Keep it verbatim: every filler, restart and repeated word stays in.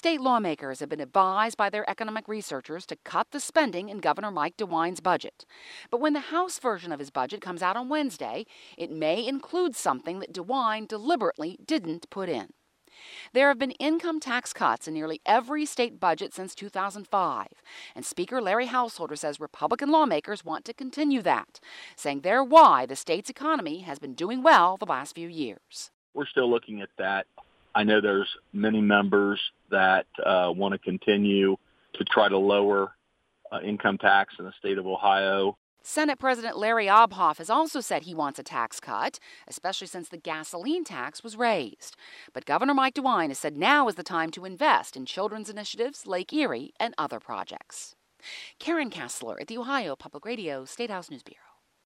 State lawmakers have been advised by their economic researchers to cut the spending in Governor Mike DeWine's budget. But when the House version of his budget comes out on Wednesday, it may include something that DeWine deliberately didn't put in. There have been income tax cuts in nearly every state budget since two thousand five, and Speaker Larry Householder says Republican lawmakers want to continue that, saying they're why the state's economy has been doing well the last few years. We're still looking at that. I know there's many members that uh, want to continue to try to lower uh, income tax in the state of Ohio. Senate President Larry Obhoff has also said he wants a tax cut, especially since the gasoline tax was raised. But Governor Mike DeWine has said now is the time to invest in children's initiatives, Lake Erie, and other projects. Karen Kassler at the Ohio Public Radio State House News Bureau.